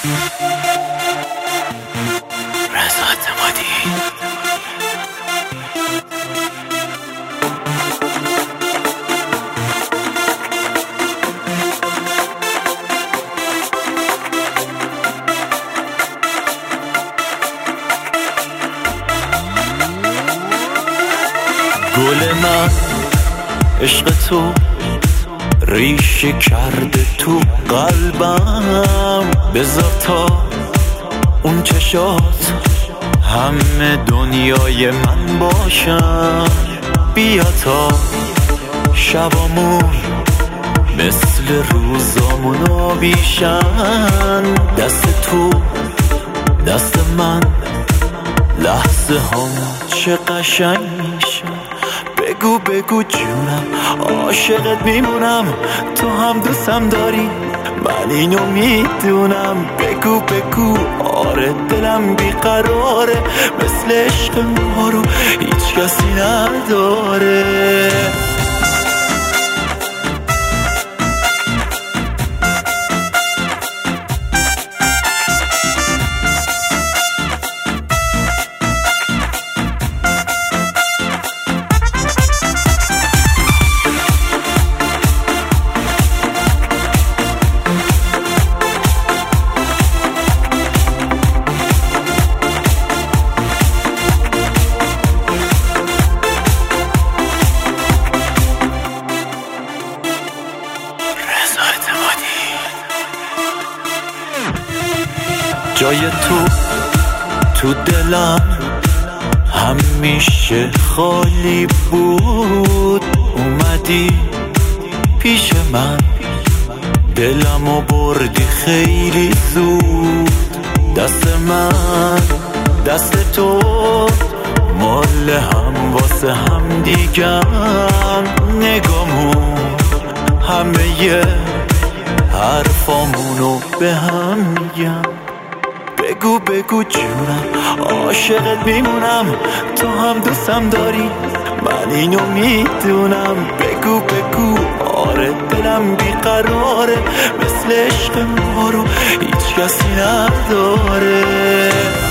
رضا اعتمادی. گل من عشق تو ریشه کرده تو قلبم، بذار تا اون چشات همه دنیای من باشن. بیا تا شبامون مثل روزامون آبیشن. دست تو دست من لحظه هم چه قشنگ میشن. بگو بگو جونم عاشقت میمونم، تو هم دوستم داری من اینو میدونم. بگو بگو آره دلم بیقراره، مثل عشق ما رو هیچ کسی نداره. جای تو دلم همیشه خالی بود. اومدی پیش من دلمو بردی خیلی زود. دست من دست تو مال هم واسه هم دیگم. نگامون همه حرفامونو به هم میگم. بگو بگو جونم عاشقت میمونم، تو هم دوستم داری من اینو میدونم. بگو بگو آره دلم بیقراره، مثل عشق ما رو هیچ کسی نداره.